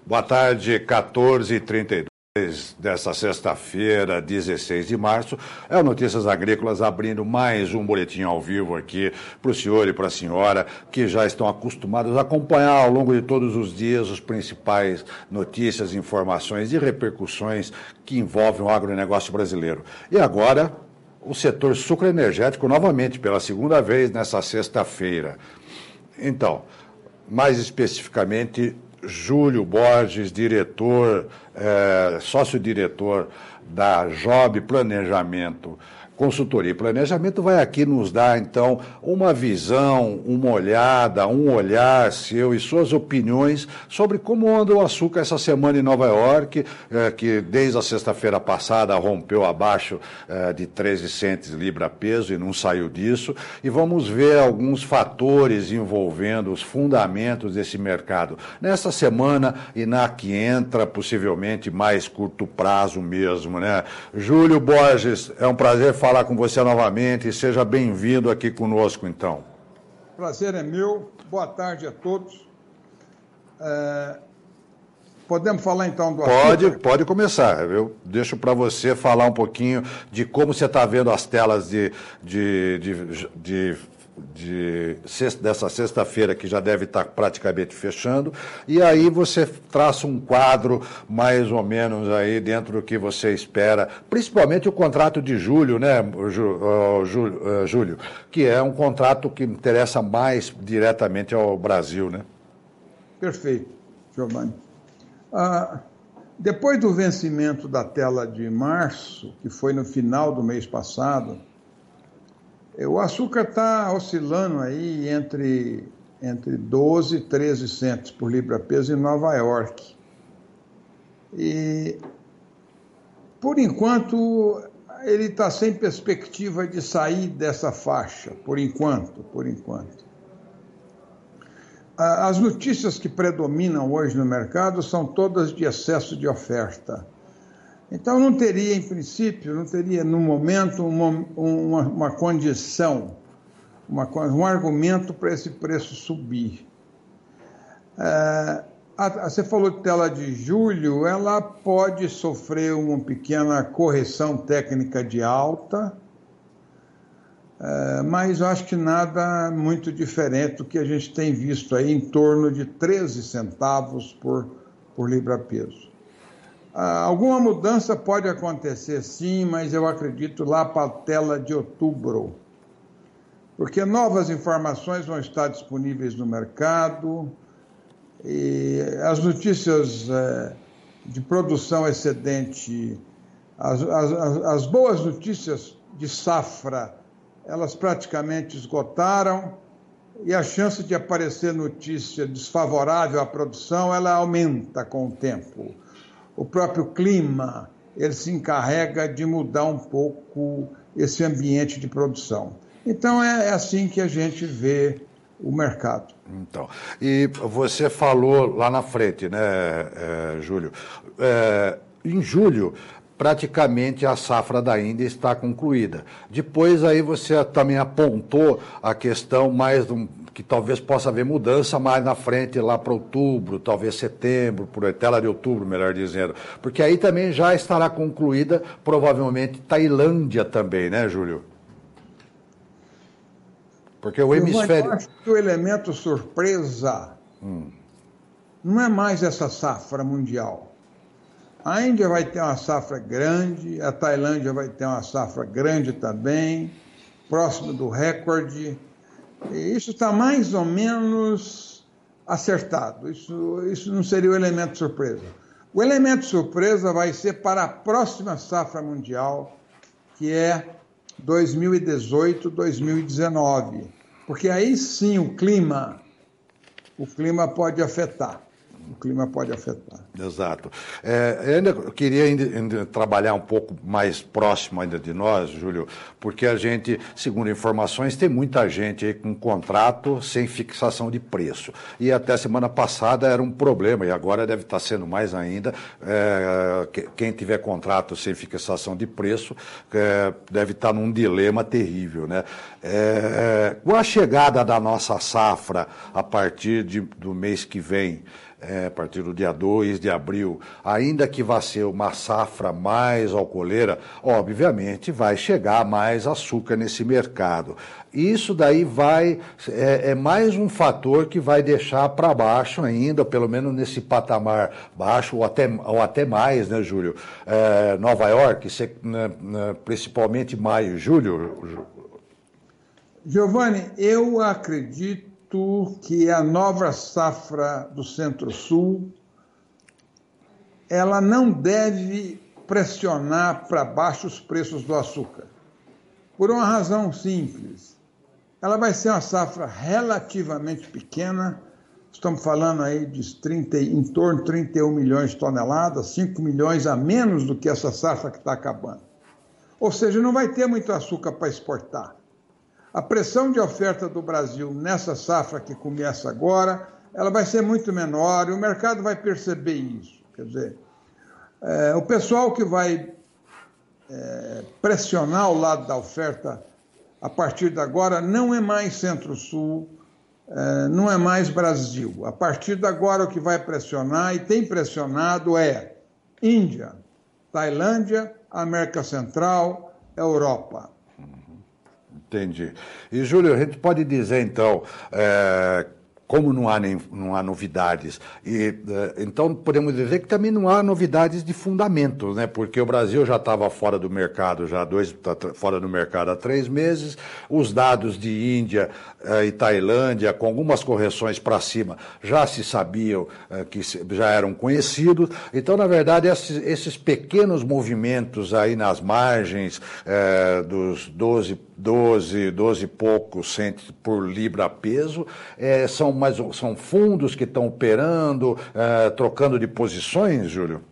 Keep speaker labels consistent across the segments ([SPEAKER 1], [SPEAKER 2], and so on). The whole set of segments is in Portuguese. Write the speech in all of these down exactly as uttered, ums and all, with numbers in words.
[SPEAKER 1] Boa tarde, quatorze e trinta e dois desta sexta-feira, dezesseis de março. É o Notícias Agrícolas abrindo mais um boletim ao vivo aqui para o senhor e para a senhora que já estão acostumados a acompanhar ao longo de todos os dias os principais notícias, informações e repercussões que envolvem o agronegócio brasileiro. E agora, o setor sucroenergético novamente, pela segunda vez nessa sexta-feira. Então, mais especificamente, Júlio Borges, diretor, é, sócio-diretor da Job Planejamento, Consultoria e Planejamento, vai aqui nos dar, então, uma visão, uma olhada, um olhar seu e suas opiniões sobre como anda o açúcar essa semana em Nova York, é, que desde a sexta-feira passada rompeu abaixo é, de treze centes libra-peso e não saiu disso. E vamos ver alguns fatores envolvendo os fundamentos desse mercado nessa semana e na que entra, possivelmente, mais curto prazo mesmo, né? Júlio Borges, é um prazer falar falar com você novamente e seja bem-vindo aqui conosco, então.
[SPEAKER 2] Prazer é meu, boa tarde a todos. É... Podemos falar, então, do açúcar?
[SPEAKER 1] Pode, pode começar. Eu deixo para você falar um pouquinho de como você está vendo as telas de, de, de, de, de sexta, dessa sexta-feira, que já deve estar praticamente fechando, e aí você traça um quadro mais ou menos aí dentro do que você espera, principalmente o contrato de julho, né, Júlio, que é um contrato que interessa mais diretamente ao Brasil, né?
[SPEAKER 2] Perfeito, Giovanni. Ah, depois do vencimento da tela de março, que foi no final do mês passado, o açúcar está oscilando aí entre, entre doze e treze centes por libra-peso em Nova York. E, por enquanto, ele está sem perspectiva de sair dessa faixa, por enquanto, por enquanto. As notícias que predominam hoje no mercado são todas de excesso de oferta. Então, não teria, em princípio, não teria, no momento, uma, uma, uma condição, uma, um argumento para esse preço subir. É, a, você falou de tela de julho, ela pode sofrer uma pequena correção técnica de alta, é, mas eu acho que nada muito diferente do que a gente tem visto aí, em torno de treze centavos por, por libra-peso. Ah, alguma mudança pode acontecer, sim, mas eu acredito lá para a tela de outubro, porque novas informações vão estar disponíveis no mercado e as notícias eh, de produção excedente, as, as, as boas notícias de safra, elas praticamente esgotaram e a chance de aparecer notícia desfavorável à produção, ela aumenta com o tempo. O próprio clima, ele se encarrega de mudar um pouco esse ambiente de produção. Então, é assim que a gente vê o mercado.
[SPEAKER 1] Então, e você falou lá na frente, né, é, Júlio? É, em julho, praticamente a safra da Índia está concluída. Depois, aí você também apontou a questão mais de um, que talvez possa haver mudança mais na frente, lá para outubro, talvez setembro, por tela de outubro, melhor dizendo. Porque aí também já estará concluída, provavelmente, Tailândia também, né, Júlio? Porque o hemisfério...
[SPEAKER 2] Eu acho que o elemento surpresa hum. não é mais essa safra mundial. A Índia vai ter uma safra grande, a Tailândia vai ter uma safra grande também, próximo do recorde. E isso está mais ou menos acertado. Isso, isso não seria o elemento surpresa. O elemento surpresa vai ser para a próxima safra mundial, que é dois mil e dezoito, dois mil e dezenove. Porque aí sim o clima, o clima pode afetar. O clima pode afetar.
[SPEAKER 1] Exato. É, eu ainda queria ainda, ainda trabalhar um pouco mais próximo ainda de nós, Júlio, porque a gente, segundo informações, tem muita gente aí com contrato sem fixação de preço. E até semana passada era um problema, e agora deve estar sendo mais ainda. É, quem tiver contrato sem fixação de preço é, deve estar num dilema terrível, né? É, com a chegada da nossa safra a partir de, do mês que vem, é, a partir do dia dois de abril, ainda que vá ser uma safra mais alcooleira, obviamente vai chegar mais açúcar nesse mercado. Isso daí vai, é, é mais um fator que vai deixar para baixo ainda, pelo menos nesse patamar baixo, ou até, ou até mais, né, Júlio? É, Nova York, principalmente maio, julho.
[SPEAKER 2] Giovanni, eu acredito que a nova safra do Centro-Sul, ela não deve pressionar para baixo os preços do açúcar, por uma razão simples. Ela vai ser uma safra relativamente pequena, estamos falando aí de trinta, em torno de trinta e um milhões de toneladas, cinco milhões a menos do que essa safra que está acabando. Ou seja, não vai ter muito açúcar para exportar. A pressão de oferta do Brasil nessa safra que começa agora, ela vai ser muito menor e o mercado vai perceber isso. Quer dizer, é, o pessoal que vai é, pressionar o lado da oferta a partir de agora não é mais Centro-Sul, é, não é mais Brasil. A partir de agora o que vai pressionar, e tem pressionado, é Índia, Tailândia, América Central, Europa.
[SPEAKER 1] Entendi. E, Júlio, a gente pode dizer, então, é, como não há, nem, não há novidades, e, então podemos dizer que também não há novidades de fundamento, né? Porque o Brasil já estava fora do mercado, já dois, tá fora do mercado há três meses, os dados de Índia eh, e Tailândia, com algumas correções para cima, já se sabiam eh, que já eram conhecidos. Então, na verdade, esses, esses pequenos movimentos aí nas margens eh, dos doze, doze, doze e poucos centos por libra peso, eh, são mas são fundos que estão operando, uh, trocando de posições, Júlio?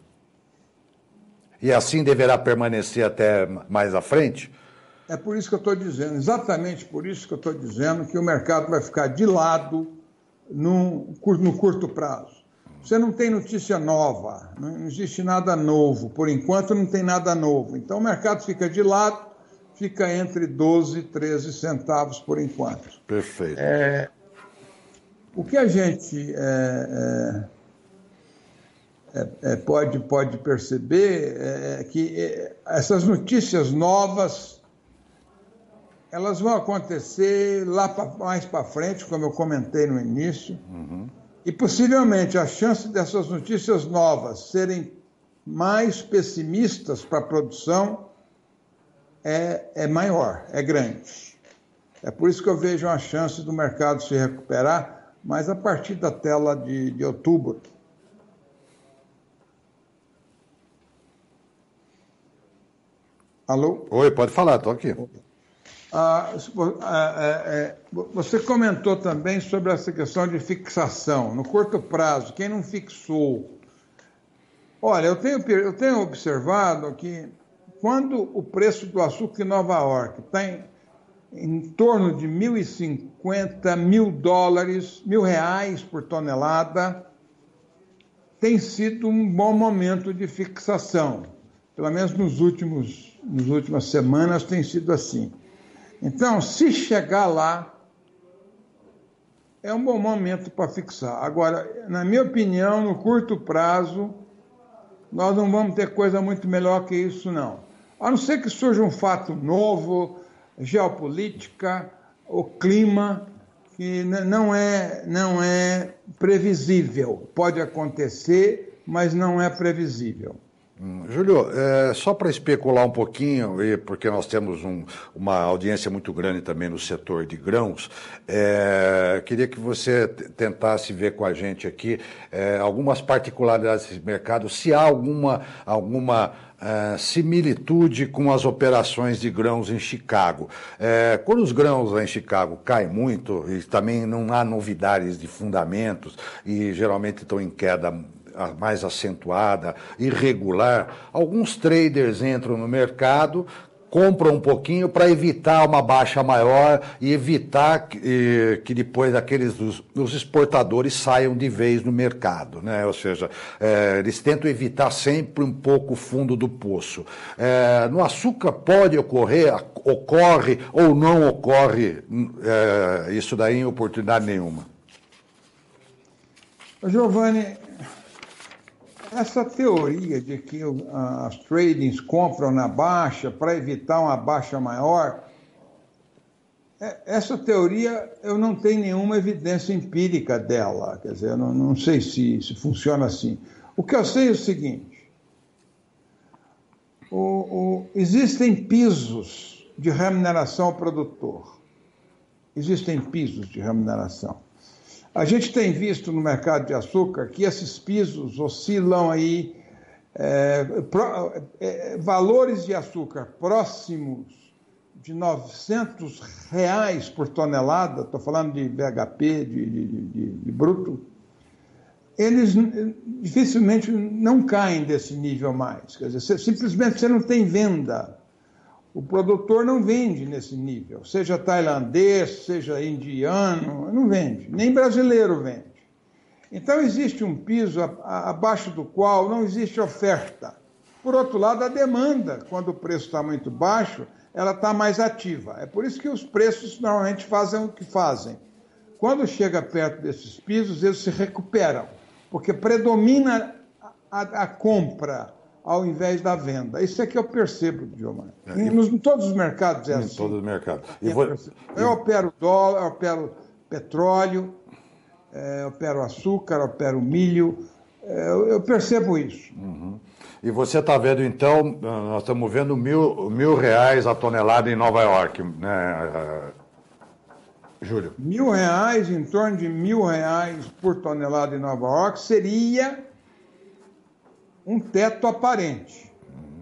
[SPEAKER 1] E assim deverá permanecer até mais à frente?
[SPEAKER 2] É por isso que eu estou dizendo, exatamente por isso que eu estou dizendo que o mercado vai ficar de lado no, no curto prazo. Você não tem notícia nova, não existe nada novo, por enquanto não tem nada novo. Então o mercado fica de lado, fica entre doze e treze centavos por enquanto.
[SPEAKER 1] Perfeito.
[SPEAKER 2] É... O que a gente é, é, é, pode, pode perceber é que essas notícias novas, elas vão acontecer lá pra, mais para frente, como eu comentei no início, uhum. E possivelmente a chance dessas notícias novas serem mais pessimistas para a produção é, é maior, é grande. É por isso que eu vejo uma chance do mercado se recuperar, mas a partir da tela de, de outubro. Alô?
[SPEAKER 1] Oi, pode falar, estou aqui.
[SPEAKER 2] Ah, ah, é, você comentou também sobre essa questão de fixação, no curto prazo, quem não fixou. Olha, eu tenho, eu tenho observado que quando o preço do açúcar em Nova York está em em torno de mil e cinquenta, mil dólares, mil reais por tonelada, tem sido um bom momento de fixação. Pelo menos nos últimos, nas últimas semanas tem sido assim. Então, se chegar lá, é um bom momento para fixar. Agora, na minha opinião, no curto prazo, nós não vamos ter coisa muito melhor que isso, não. A não ser que surja um fato novo, geopolítica, o clima, que não é, não é previsível. Pode acontecer, mas não é previsível.
[SPEAKER 1] Hum, Júlio, é, só para especular um pouquinho, e porque nós temos um, uma audiência muito grande também no setor de grãos, é, queria que você tentasse ver com a gente aqui é, algumas particularidades desse mercado, se há alguma, alguma Uh, similitude com as operações de grãos em Chicago. Uh, quando os grãos lá em Chicago caem muito, e também não há novidades de fundamentos, e geralmente estão em queda mais acentuada, irregular, alguns traders entram no mercado, compram um pouquinho para evitar uma baixa maior e evitar que, que depois aqueles os, os exportadores saiam de vez no mercado, né? Ou seja, é, eles tentam evitar sempre um pouco o fundo do poço. É, no açúcar pode ocorrer, ocorre ou não ocorre é, isso daí em oportunidade nenhuma?
[SPEAKER 2] Giovanni, Essa teoria de que as tradings compram na baixa para evitar uma baixa maior, essa teoria eu não tenho nenhuma evidência empírica dela, quer dizer, eu não, não sei se, se funciona assim. O que eu sei é o seguinte, o, o, existem pisos de remuneração ao produtor, existem pisos de remuneração. A gente tem visto no mercado de açúcar que esses pisos oscilam aí, é, pro, é, valores de açúcar próximos de novecentos reais por tonelada, estou falando de B H P, de, de, de, de bruto, eles dificilmente não caem desse nível mais. Quer dizer, simplesmente você não tem venda. O produtor não vende nesse nível, seja tailandês, seja indiano, não vende, nem brasileiro vende. Então existe um piso abaixo do qual não existe oferta. Por outro lado, a demanda, quando o preço está muito baixo, ela está mais ativa. É por isso que os preços normalmente fazem o que fazem. Quando chega perto desses pisos, eles se recuperam, porque predomina a, a compra ao invés da venda. Isso é que eu percebo, Diogo. É, em, em todos os mercados é
[SPEAKER 1] em
[SPEAKER 2] assim.
[SPEAKER 1] Em todos os mercados.
[SPEAKER 2] E vou... Eu opero dólar, eu opero petróleo, é, eu opero açúcar, eu opero milho, é, eu, eu percebo isso.
[SPEAKER 1] Uhum. E você está vendo, então, nós estamos vendo mil, mil reais a tonelada em Nova York, né, Júlio?
[SPEAKER 2] Mil reais, em torno de mil reais por tonelada em Nova York, seria um teto aparente. Uhum.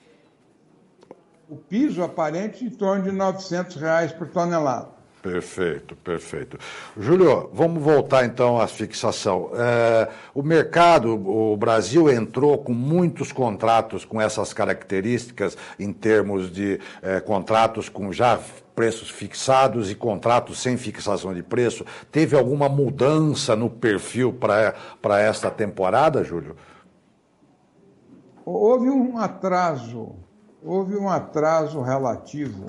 [SPEAKER 2] O piso aparente em torno de novecentos reais por tonelada.
[SPEAKER 1] Perfeito, perfeito. Júlio, vamos voltar então à fixação. É, o mercado, o Brasil entrou com muitos contratos com essas características em termos de é, contratos com já preços fixados e contratos sem fixação de preço. Teve alguma mudança no perfil para esta temporada, Júlio?
[SPEAKER 2] Houve um atraso, houve um atraso relativo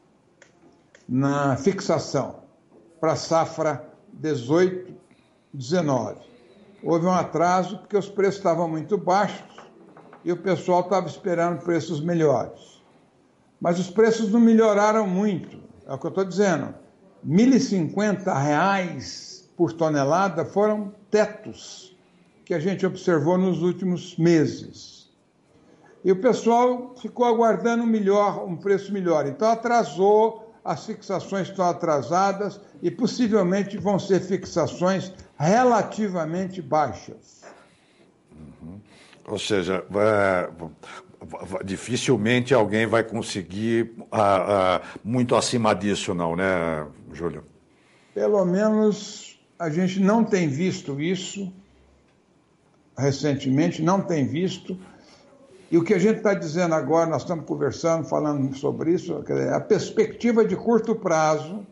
[SPEAKER 2] na fixação para a safra dezoito, dezenove. Houve um atraso porque os preços estavam muito baixos e o pessoal estava esperando preços melhores. Mas os preços não melhoraram muito, é o que eu estou dizendo. mil e cinquenta reais por tonelada foram tetos que a gente observou nos últimos meses. E o pessoal ficou aguardando um, melhor, um preço melhor, então atrasou. As fixações estão atrasadas e possivelmente vão ser fixações relativamente baixas.
[SPEAKER 1] Uhum. Ou seja, é, dificilmente alguém vai conseguir ah, ah, muito acima disso, não, né, Júlio?
[SPEAKER 2] Pelo menos a gente não tem visto isso recentemente, não tem visto. E o que a gente está dizendo agora, nós estamos conversando, falando sobre isso, a perspectiva de curto prazo,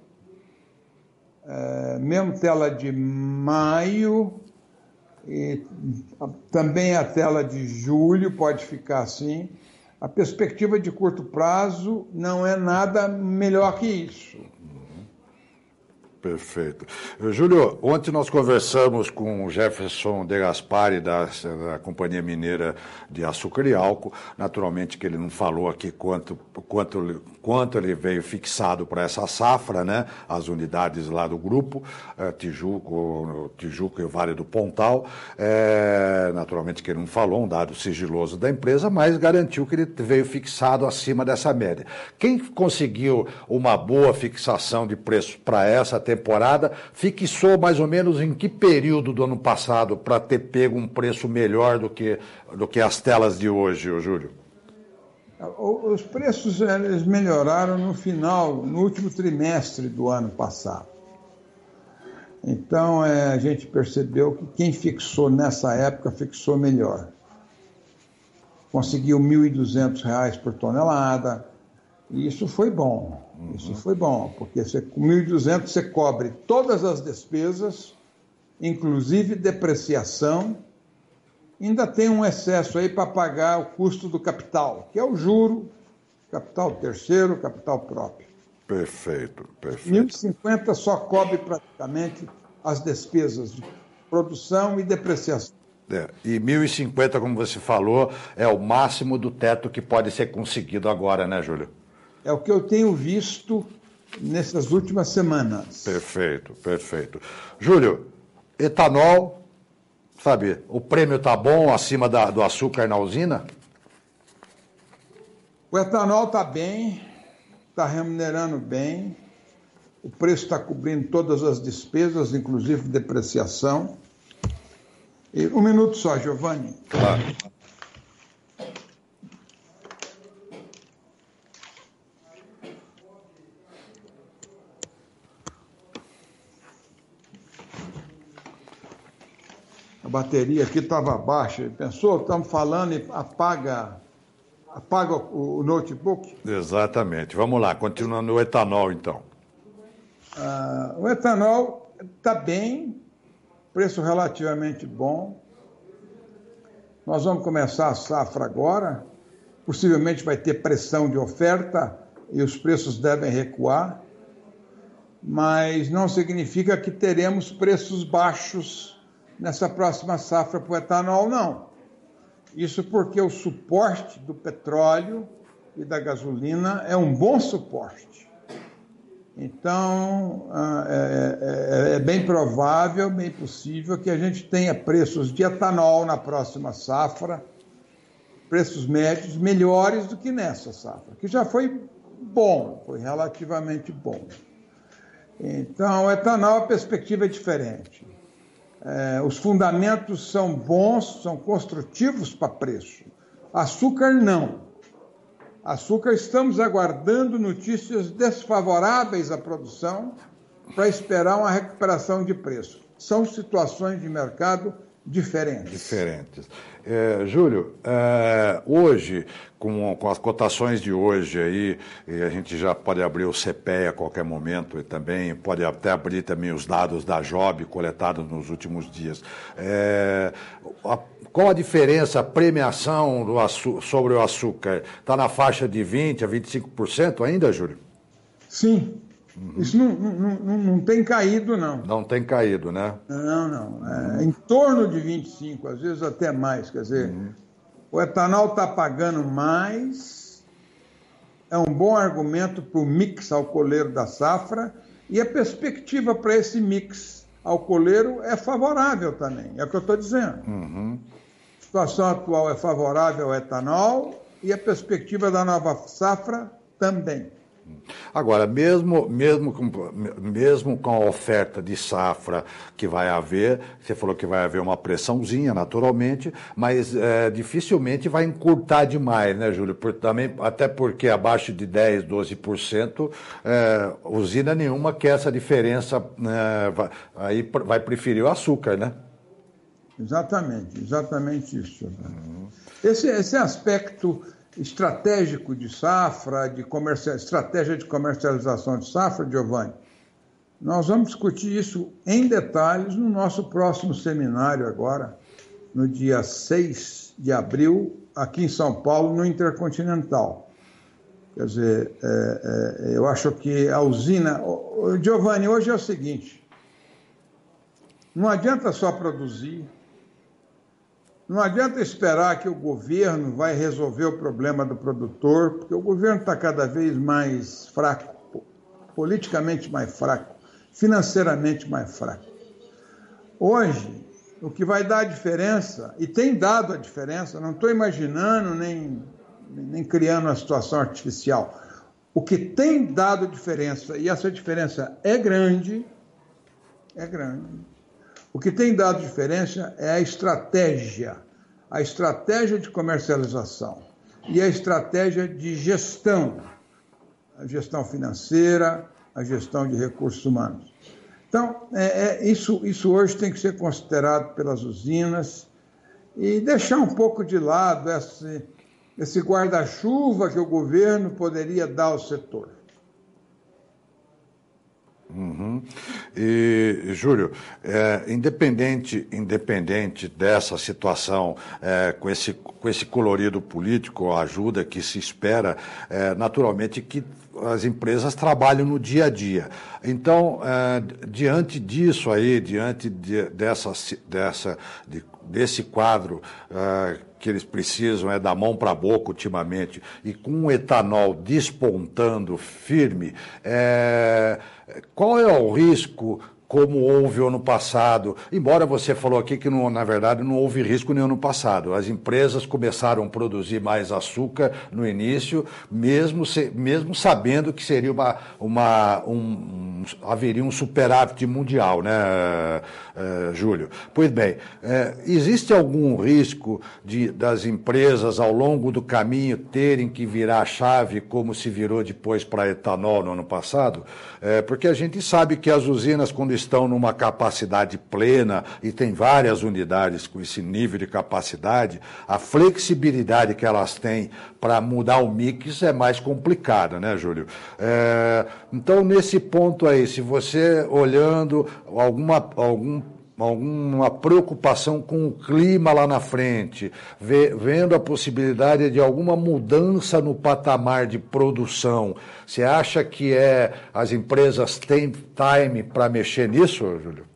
[SPEAKER 2] é, mesmo tela de maio, e também a tela de julho pode ficar assim, a perspectiva de curto prazo não é nada melhor que isso.
[SPEAKER 1] Perfeito. Júlio, ontem nós conversamos com o Jefferson De Gaspari, da, da Companhia Mineira de Açúcar e Álcool. Naturalmente que ele não falou aqui quanto, quanto, quanto ele veio fixado para essa safra, né? As unidades lá do grupo, é, Tijuco, Tijuco e o Vale do Pontal. É, naturalmente que ele não falou, um dado sigiloso da empresa, mas garantiu que ele veio fixado acima dessa média. Quem conseguiu uma boa fixação de preço para essa temporada, temporada, fixou mais ou menos em que período do ano passado para ter pego um preço melhor do que, do que as telas de hoje, Júlio?
[SPEAKER 2] Os preços eles melhoraram no final, no último trimestre do ano passado. Então, é, a gente percebeu que quem fixou nessa época fixou melhor. Conseguiu mil e duzentos reais por tonelada, e isso foi bom. Isso uhum. foi bom, porque você, com mil e duzentos você cobre todas as despesas, inclusive depreciação, ainda tem um excesso aí para pagar o custo do capital, que é o juro, capital terceiro, capital próprio.
[SPEAKER 1] Perfeito, perfeito.
[SPEAKER 2] mil e cinquenta só cobre praticamente as despesas de produção e depreciação.
[SPEAKER 1] É, e mil e cinquenta, como você falou, é o máximo do teto que pode ser conseguido agora, né, Júlio?
[SPEAKER 2] É o que eu tenho visto nessas últimas semanas.
[SPEAKER 1] Perfeito, perfeito. Júlio, etanol, sabe, o prêmio está bom acima da, do açúcar na usina?
[SPEAKER 2] O etanol está bem, está remunerando bem, o preço está cobrindo todas as despesas, inclusive depreciação. E, um minuto só, Giovanni.
[SPEAKER 1] Claro.
[SPEAKER 2] A bateria aqui estava baixa. Pensou? Estamos falando e apaga, apaga o, o notebook?
[SPEAKER 1] Exatamente. Vamos lá, continuando o etanol, então.
[SPEAKER 2] Ah, o etanol está bem, preço relativamente bom. Nós vamos começar a safra agora. Possivelmente vai ter pressão de oferta e os preços devem recuar. Mas não significa que teremos preços baixos nessa próxima safra para o etanol, não. Isso porque o suporte do petróleo e da gasolina é um bom suporte. Então, é, é, é bem provável, bem possível que a gente tenha preços de etanol na próxima safra, preços médios melhores do que nessa safra, que já foi bom, foi relativamente bom. Então, o etanol, a perspectiva é diferente. É, os fundamentos são bons, são construtivos para preço. Açúcar, não. Açúcar, estamos aguardando notícias desfavoráveis à produção para esperar uma recuperação de preço. São situações de mercado diferentes.
[SPEAKER 1] Diferentes. É, Júlio, é, hoje, com, com as cotações de hoje aí, e a gente já pode abrir o C P E a qualquer momento e também pode até abrir também os dados da Job coletados nos últimos dias. É, a, qual a diferença, a premiação do açu- sobre o açúcar? Está na faixa de vinte por cento a vinte e cinco por cento ainda, Júlio?
[SPEAKER 2] Sim. Uhum. Isso não, não, não, não tem caído, não.
[SPEAKER 1] Não tem caído, né?
[SPEAKER 2] Não, não. É em torno de vinte e cinco, às vezes até mais. Quer dizer, uhum. O etanol está pagando mais, é um bom argumento para o mix alcooleiro da safra, e a perspectiva para esse mix alcooleiro é favorável também, é o que eu estou dizendo. Uhum. A situação atual é favorável ao etanol e a perspectiva da nova safra também.
[SPEAKER 1] Agora, mesmo, mesmo, com, mesmo com a oferta de safra que vai haver, você falou que vai haver uma pressãozinha, naturalmente, mas é, dificilmente vai encurtar demais, né, Júlio? Por, também, até porque abaixo de dez, doze por cento, é, usina nenhuma quer essa diferença, é, vai, aí vai preferir o açúcar, né?
[SPEAKER 2] Exatamente, exatamente isso. Uhum. Esse, esse aspecto estratégico de safra, de comercial, estratégia de comercialização de safra, Giovanni, nós vamos discutir isso em detalhes no nosso próximo seminário agora, no dia seis de abril, aqui em São Paulo, no Intercontinental. Quer dizer, é, é, eu acho que a usina... Giovanni, hoje é o seguinte, não adianta só produzir, não adianta esperar que o governo vai resolver o problema do produtor, porque o governo está cada vez mais fraco, politicamente mais fraco, financeiramente mais fraco. Hoje, o que vai dar a diferença, e tem dado a diferença, não estou imaginando nem, nem criando uma situação artificial, o que tem dado diferença, e essa diferença é grande, é grande, o que tem dado diferença é a estratégia, a estratégia de comercialização e a estratégia de gestão, a gestão financeira, a gestão de recursos humanos. Então, é, é, isso, isso hoje tem que ser considerado pelas usinas e deixar um pouco de lado esse, esse guarda-chuva que o governo poderia dar ao setor.
[SPEAKER 1] Uhum. E, Júlio, é, independente, independente dessa situação, é, com, esse, com esse colorido político, a ajuda que se espera, é, naturalmente que as empresas trabalham no dia a dia. Então, é, diante disso aí, diante de, dessa, dessa, de, desse quadro é, que eles precisam é da mão para a boca ultimamente, e com o etanol despontando firme, é, qual é o risco, como houve ano passado, embora você falou aqui que, não, na verdade, não houve risco nenhum ano passado. As empresas começaram a produzir mais açúcar no início, mesmo, se, mesmo sabendo que seria uma, uma, um, um, haveria um superávit mundial, né, uh, uh, Júlio? Pois bem, uh, existe algum risco de, das empresas, ao longo do caminho, terem que virar a chave, como se virou depois para etanol no ano passado? Uh, porque a gente sabe que as usinas, quando estão numa capacidade plena, e tem várias unidades com esse nível de capacidade, a flexibilidade que elas têm para mudar o mix é mais complicada, né, Júlio? É, então, nesse ponto aí, se você olhando alguma, algum alguma preocupação com o clima lá na frente, vendo a possibilidade de alguma mudança no patamar de produção, você acha que é, as empresas têm time para mexer nisso, Júlio?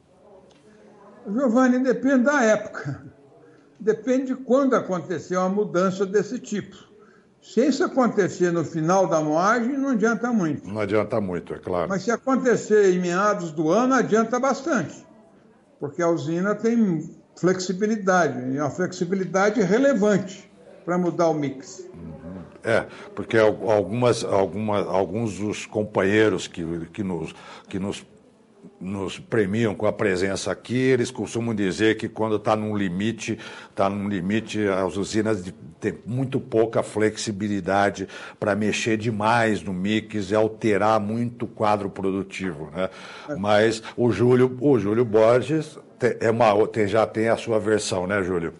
[SPEAKER 2] Giovanni, depende da época. Depende de quando acontecer uma mudança desse tipo. Se isso acontecer no final da moagem, não adianta muito.
[SPEAKER 1] Não adianta muito, é claro.
[SPEAKER 2] Mas se acontecer em meados do ano, adianta bastante. Porque a usina tem flexibilidade, e uma flexibilidade relevante para mudar o mix.
[SPEAKER 1] É, porque algumas, algumas, alguns dos companheiros que, que, nos, que nos, nos premiam com a presença aqui, eles costumam dizer que quando está num limite, está num limite, as usinas têm muito pouca flexibilidade para mexer demais no mix e alterar muito o quadro produtivo, né? É. Mas o Júlio, o Júlio Borges é uma, tem, já tem a sua versão, né, Júlio?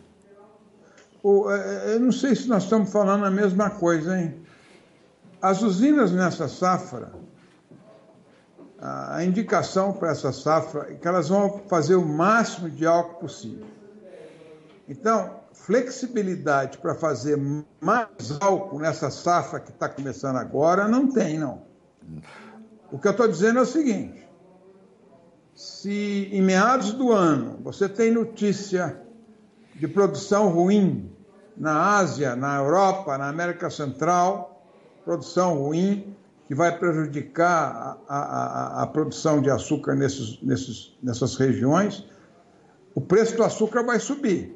[SPEAKER 2] O, eu não sei se nós estamos falando a mesma coisa, hein? As usinas nessa safra, a indicação para essa safra é que elas vão fazer o máximo de álcool possível. Então, flexibilidade para fazer mais álcool nessa safra que está começando agora, não tem, não. O que eu estou dizendo é o seguinte: se em meados do ano você tem notícia de produção ruim na Ásia, na Europa, na América Central, produção ruim que vai prejudicar a, a, a produção de açúcar nesses, nesses, nessas regiões, o preço do açúcar vai subir.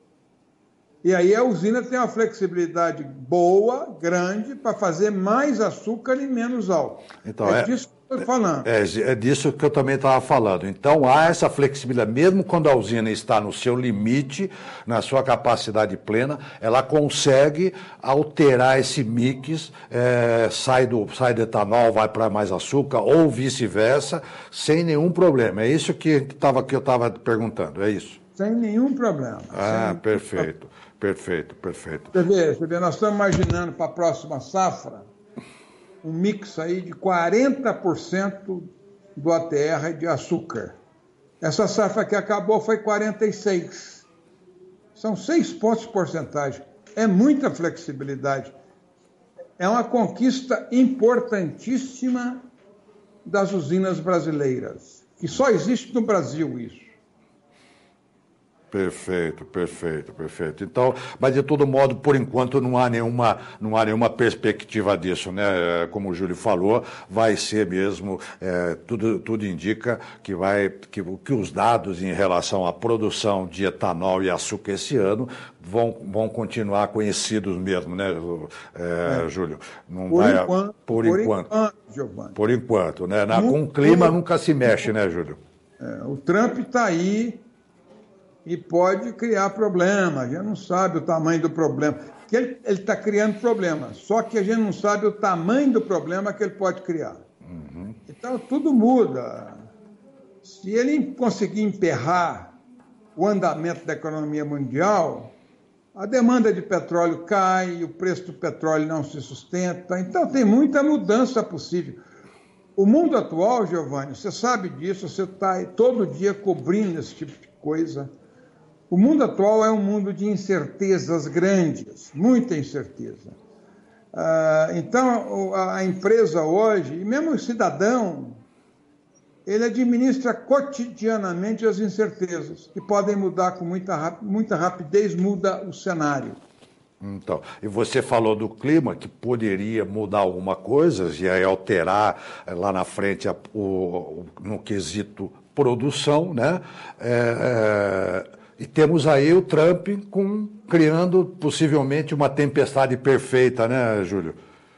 [SPEAKER 2] E aí a usina tem uma flexibilidade boa, grande, para fazer mais açúcar e menos álcool.
[SPEAKER 1] Então,
[SPEAKER 2] é,
[SPEAKER 1] é
[SPEAKER 2] disso que eu estou falando.
[SPEAKER 1] É, é disso que eu também estava falando. Então, há essa flexibilidade. Mesmo quando a usina está no seu limite, na sua capacidade plena, ela consegue alterar esse mix, é, sai, do, sai do etanol, vai para mais açúcar, ou vice-versa, sem nenhum problema. É isso que, tava, que eu estava perguntando, é isso?
[SPEAKER 2] Sem nenhum problema.
[SPEAKER 1] Ah,
[SPEAKER 2] sem
[SPEAKER 1] perfeito.
[SPEAKER 2] Problema.
[SPEAKER 1] Perfeito, perfeito.
[SPEAKER 2] Você vê, você vê, nós estamos imaginando para a próxima safra um mix aí de quarenta por cento do A T R de açúcar. Essa safra que acabou foi quarenta e seis por cento. São seis pontos de porcentagem. É muita flexibilidade. É uma conquista importantíssima das usinas brasileiras, que só existe no Brasil isso.
[SPEAKER 1] Perfeito, perfeito, perfeito. Então, mas de todo modo, por enquanto, não há nenhuma, não há nenhuma perspectiva disso, né? Como o Júlio falou, vai ser mesmo, é, tudo, tudo indica que, vai, que, que os dados em relação à produção de etanol e açúcar esse ano vão, vão continuar conhecidos mesmo, né, é, é. Júlio? Não
[SPEAKER 2] por,
[SPEAKER 1] vai,
[SPEAKER 2] enquanto,
[SPEAKER 1] por,
[SPEAKER 2] por
[SPEAKER 1] enquanto.
[SPEAKER 2] enquanto, Giovanni.
[SPEAKER 1] Por enquanto, né? Na, com o clima por... nunca se mexe, né, Júlio?
[SPEAKER 2] É, o Trump está aí e pode criar problema. A gente não sabe o tamanho do problema. Que ele está criando problema, só que a gente não sabe o tamanho do problema que ele pode criar. Uhum. Então, tudo muda. Se ele conseguir emperrar o andamento da economia mundial, a demanda de petróleo cai, o preço do petróleo não se sustenta. Então, tem muita mudança possível. O mundo atual, Giovanni, você sabe disso, você está todo dia cobrindo esse tipo de coisa. O mundo atual é um mundo de incertezas grandes, muita incerteza. Ah, então, a empresa hoje, e mesmo o cidadão, ele administra cotidianamente as incertezas, que podem mudar com muita, muita rapidez, muda o cenário.
[SPEAKER 1] Então, e você falou do clima, que poderia mudar alguma coisa, e aí alterar lá na frente a, o, no quesito produção, né? É, é, e temos aí o Trump com, criando possivelmente uma tempestade perfeita, né, Júlio?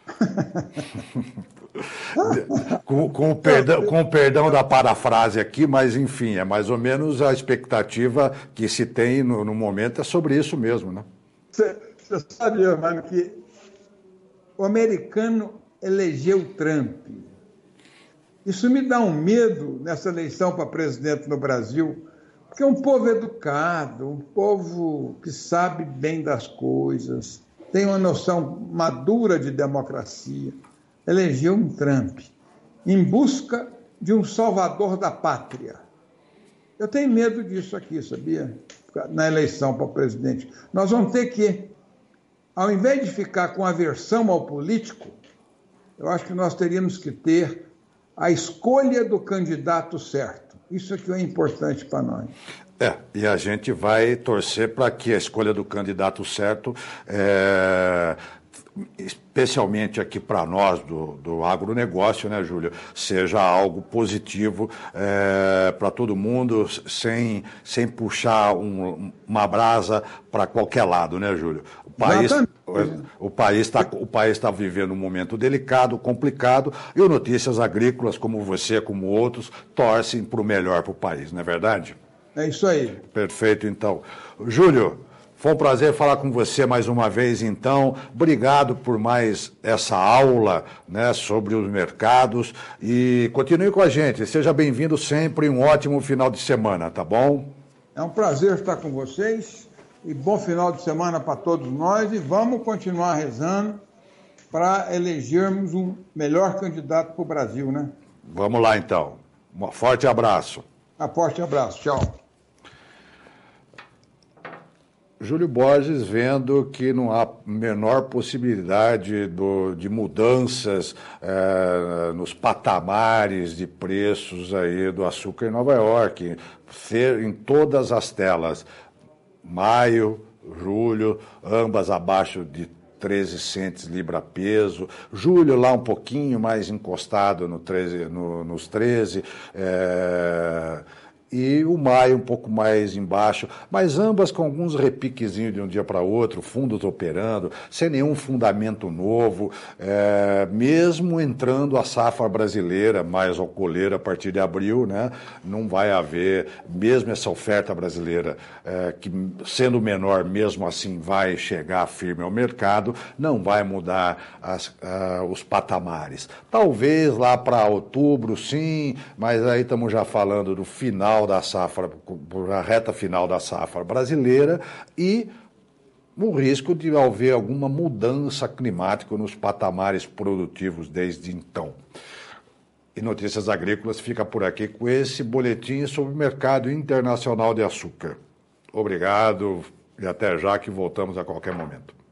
[SPEAKER 1] com, com, o perdão, com o perdão da parafrase aqui, mas enfim, é mais ou menos a expectativa que se tem no, no momento é sobre isso mesmo, né?
[SPEAKER 2] Você, você sabe, mano, que o americano elegeu Trump. Isso me dá um medo nessa eleição para presidente no Brasil, porque é um povo educado, um povo que sabe bem das coisas, tem uma noção madura de democracia. Elegeu um Trump em busca de um salvador da pátria. Eu tenho medo disso aqui, sabia? Na eleição para presidente. Nós vamos ter que, ao invés de ficar com aversão ao político, eu acho que nós teríamos que ter a escolha do candidato certo. Isso aqui é importante para nós.
[SPEAKER 1] É, e a gente vai torcer para que a escolha do candidato certo, é, especialmente aqui para nós do, do agronegócio, né, Júlio, seja algo positivo é, para todo mundo, sem, sem puxar um, uma brasa para qualquer lado, né, Júlio? O país, o, o país está o país está vivendo um momento delicado, complicado, e o Notícias Agrícolas, como você, como outros, torcem para o melhor para o país, não é verdade?
[SPEAKER 2] É isso aí.
[SPEAKER 1] Perfeito, então. Júlio, foi um prazer falar com você mais uma vez, então. Obrigado por mais essa aula, né, sobre os mercados. E continue com a gente. Seja bem-vindo sempre. Um ótimo final de semana, tá bom?
[SPEAKER 2] É um prazer estar com vocês. E bom final de semana para todos nós. E vamos continuar rezando para elegermos um melhor candidato para o Brasil, né?
[SPEAKER 1] Vamos lá, então. Um forte abraço.
[SPEAKER 2] Um forte abraço. Tchau.
[SPEAKER 1] Júlio Borges vendo que não há menor possibilidade do, de mudanças eh, nos patamares de preços aí do açúcar em Nova York, ser em todas as telas, maio, julho, ambas abaixo de treze centes libra peso, julho lá um pouquinho mais encostado no treze, no, nos treze, é, e o maio um pouco mais embaixo, mas ambas com alguns repiquezinhos de um dia para outro, fundos operando, sem nenhum fundamento novo, é, mesmo entrando a safra brasileira mais alcooleira a partir de abril, né, não vai haver, mesmo essa oferta brasileira, é, que sendo menor, mesmo assim vai chegar firme ao mercado, não vai mudar as, uh, os patamares. Talvez lá para outubro, sim, mas aí estamos já falando do final da safra, a reta final da safra brasileira e o risco de haver alguma mudança climática nos patamares produtivos desde então. E Notícias Agrícolas fica por aqui com esse boletim sobre o mercado internacional de açúcar. Obrigado e até já, que voltamos a qualquer momento.